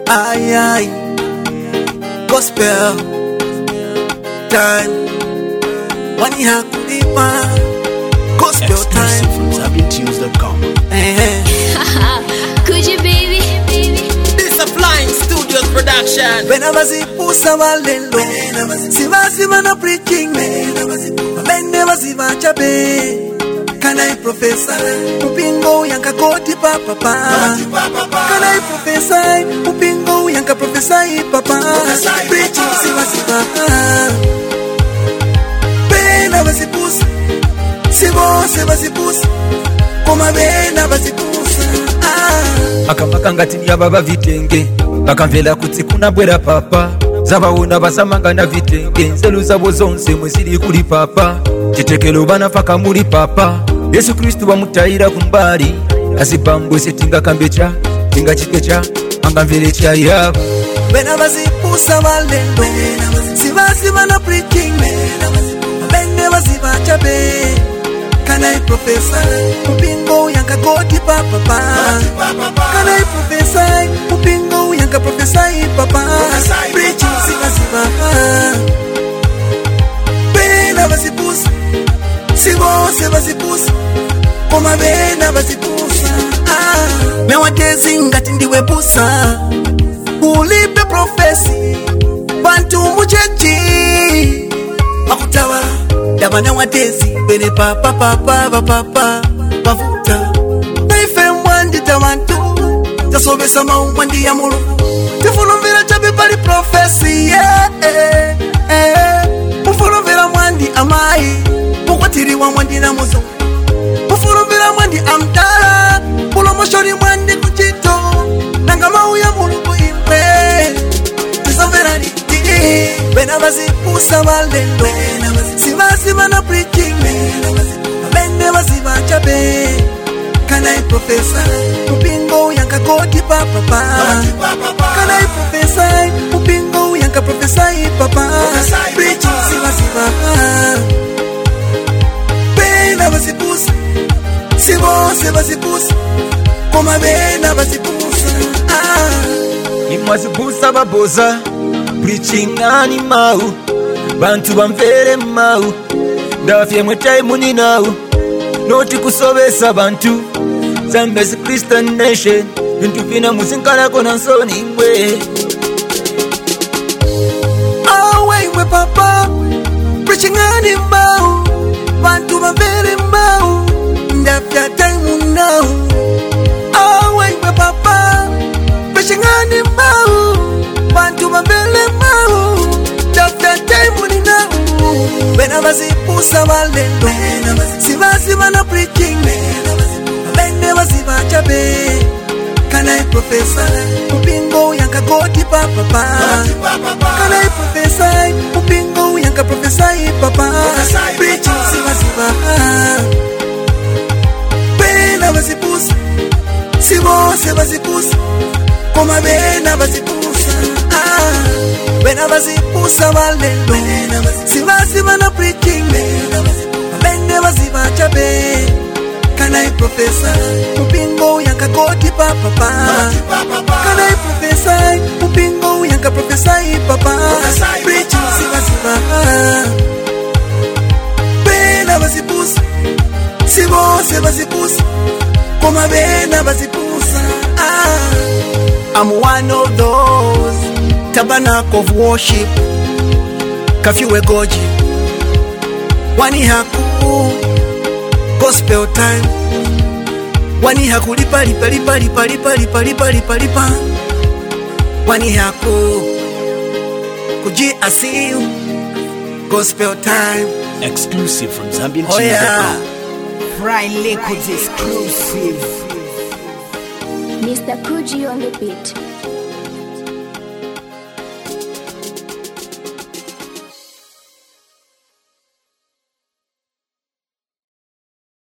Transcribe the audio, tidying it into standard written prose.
Aye, aye. Gospel time. Wani hakulipa. Gospel time. Exclusive from ZambianTunes.com. Could you, baby? This a Flying Studios production. Bena bazipusa malelo. Siva na preaching. Bende baziva chabe. Can I professor? Upingo yanka koti papa. Can I professor? Upingo yanka professor papa. Preaching siva. Bena bazipusa. Siva bazipusa. Koma bena bazipusa. Akamaka ngati nyababa vitenge bakamvela kuti kuna bwera papa zabawona basamanga na vitenge nzelu zabo zonse mwezili kuli papa chitekelo bana faka muli papa Yesu Kristu bamutayira kumbali asipambwe setinga kambecha tinga chikecha angamvele cha yaba Bena bazipusa malendo Siva na preaching Bende baziva chabe Can I professor? Upingo yanka koti papa. Can I professor? Upingo yanka professor papa. Preaching siva. Bena bazipusa. Sivo bazipusa. Koma bena bazipusa. Mewatezi ngati ndiwe busa. Ulipe profesi. Bantu muchechi. Makutawa. Dabana watezi bene papa bafuta Naife mwandi tawantu Tasobesa mwandi ya mulu Tifunumbira chabi pali profesi Ufunumbira mwandi amai Mukwatiri wa mwandi na muzo Ufunumbira mwandi amtala Pulo moshori mwandi kuchito Nangama uya mulu kuimpe Tisovera niti Bena bazipusa malendo Siva na preaching Bende baziva chabe Can I professor? Upingo yanka koti papa Can I professor? Upingo yanka professor papa Preaching siva Bena bazipusa Sivo bazipusa Koma bena bazipusa imwazipusa baboza preaching ani mau bantu bamvere mau ndafye mwetai muni nau noti kusobesa bantu Zambia's Christian nation bintu vina muzinkana kona nsoni ngwe we papa preaching ani mau bantu bamvere mau ndafya time now we papa preaching ani mau bantu bamvere mau ndafya time now Bena bazipusa malendo Siva na preaching Bende baziva chabe Can I professor? Upingo yanka koti papa Can I professor? Upingo yanka professor papa Preaching siva Bena bazipusa Sivo bazipusa Koma bena bazipusa Bena bazipusa malendo Siva na preaching Bende baziva chabe Can I professor? Upingo yanka koti papa Can I professor? Upingo yanka professor papa Preaching siva Bena bazipusa Sivo bazipusa Koma bena bazipusa I'm one of those Tabernacle of worship Kafiwe goji Wani haku Gospel time Wani haku lipa Wani haku Kuji asiu Gospel time Exclusive from ZambianTunes.com. Brian Liquids exclusive. Mr. Kuji on the beat.